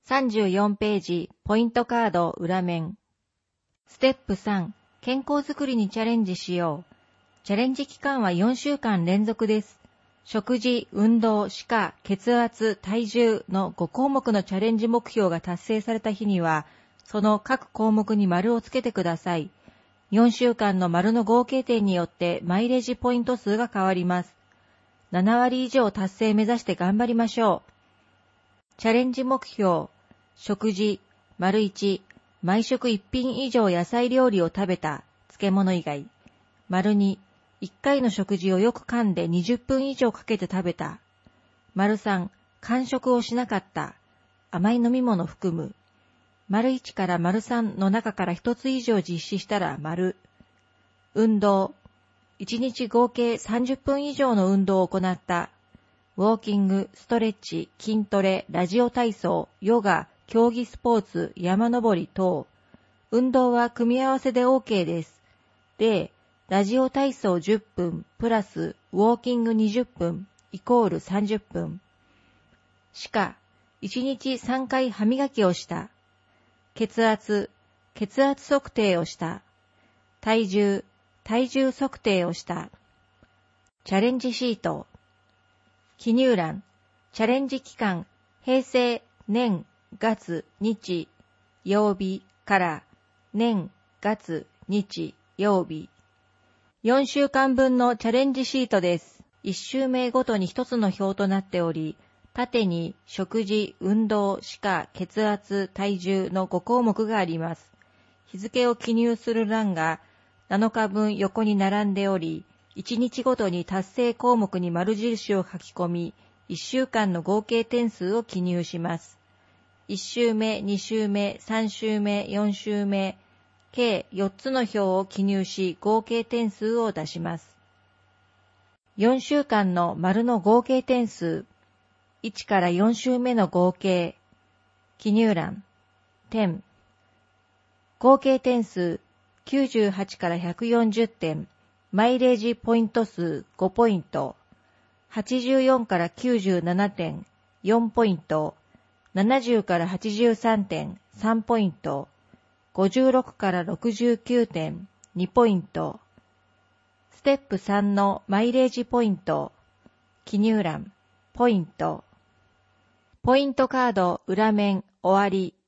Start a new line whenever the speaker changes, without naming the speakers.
34ページ、ポイントカード裏面。ステップ3、健康づくりにチャレンジしよう。チャレンジ期間は4週間連続です。食事、運動、歯科、血圧、体重の5項目のチャレンジ目標が達成された日には、その各項目に丸をつけてください。4週間の丸の合計点によってマイレージポイント数が変わります。7割以上達成目指して頑張りましょう。チャレンジ目標、食事、丸1、毎食1品以上野菜料理を食べた、漬物以外。丸2、1回の食事をよく噛んで20分以上かけて食べた。丸3、間食をしなかった、甘い飲み物含む。丸1から丸3の中から1つ以上実施したら丸。運動、1日合計30分以上の運動を行った。ウォーキング、ストレッチ、筋トレ、ラジオ体操、ヨガ、競技スポーツ、山登り等。運動は組み合わせで OK です。例、ラジオ体操10分プラスウォーキング20分イコール30分。歯科、1日3回歯磨きをした。血圧測定をした。体重測定をした。チャレンジシート。記入欄、チャレンジ期間、平成、年、月、日、曜日から年、月、日、曜日。4週間分のチャレンジシートです。1週目ごとに1つの表となっており、縦に食事、運動、歯科、血圧、体重の5項目があります。日付を記入する欄が7日分横に並んでおり、1日ごとに達成項目に丸印を書き込み、1週間の合計点数を記入します。1週目、2週目、3週目、4週目、計4つの表を記入し合計点数を出します。4週間の丸の合計点数、1から4週目の合計、記入欄、点。合計点数、98から140点、マイレージポイント数5ポイント、84から97点、4ポイント、70から83点、3ポイント、56から69点、2ポイント。ステップ3のマイレージポイント、記入欄、ポイント。ポイントカード裏面終わり。